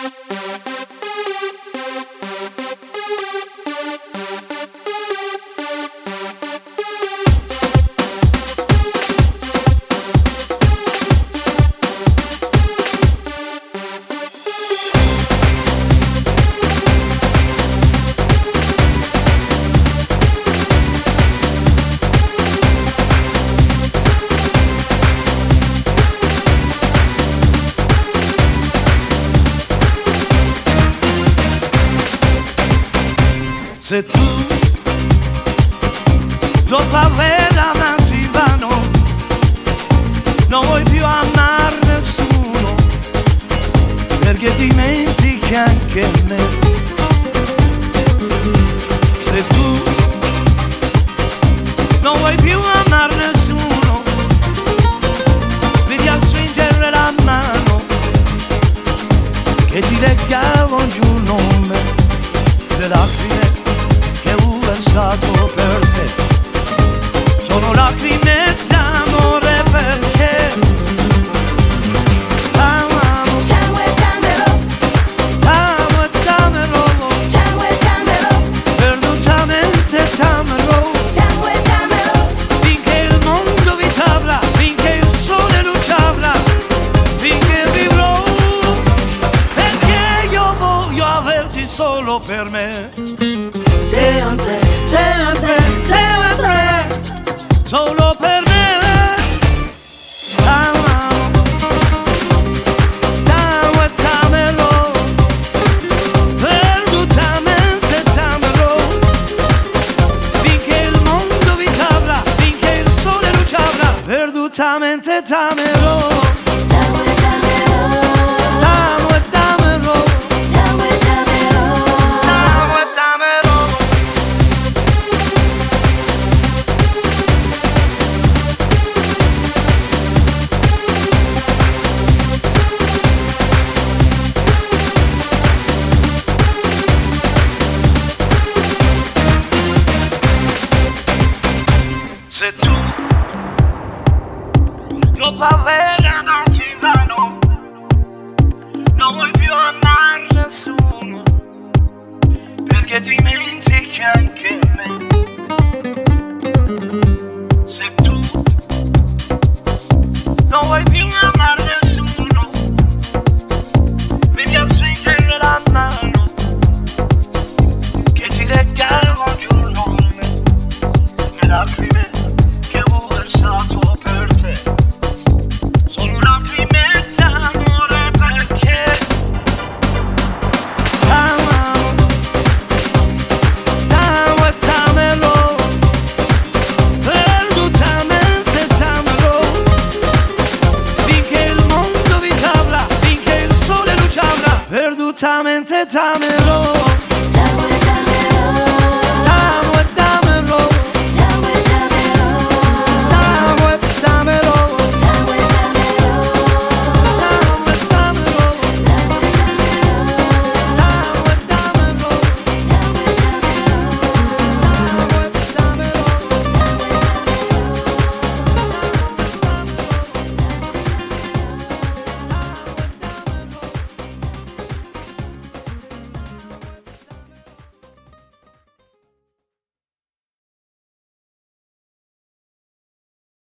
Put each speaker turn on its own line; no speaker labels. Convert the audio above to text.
Se tu dopo aver amato invano non vuoi più amare nessuno, perché dimentichi anche me. Se tu non vuoi più amare nessuno, vedi al stringere la mano che ti legavo giù un nome, le lacrime che ho versato per te sono lacrime d'amore, perché amo e t'amerò, perdutamente t'amerò, finché il mondo vi avrà, finché il sole luce avrà, finché vivrò, perché io voglio averti solo per me. Sempre, sempre, sempre, solo per me. T'amo e t'amerò, perdutamente t'amerò, finché il mondo vi avrà, finché il sole luce avrà, perdutamente t'amerò. Se tu dopo aver amato invano non vuoi più amare nessuno, perché dimentichi anche me. Se tu non vuoi più amare nessuno, vieni a stringere la mano che ti legavo giù il nome, le lacrime per te sono lacrime d'amore, perché amo e t'amerò, perdutamente t'amerò, finché il mondo vi avrà, finché il sole luce avrà, perdutamente t'amerò.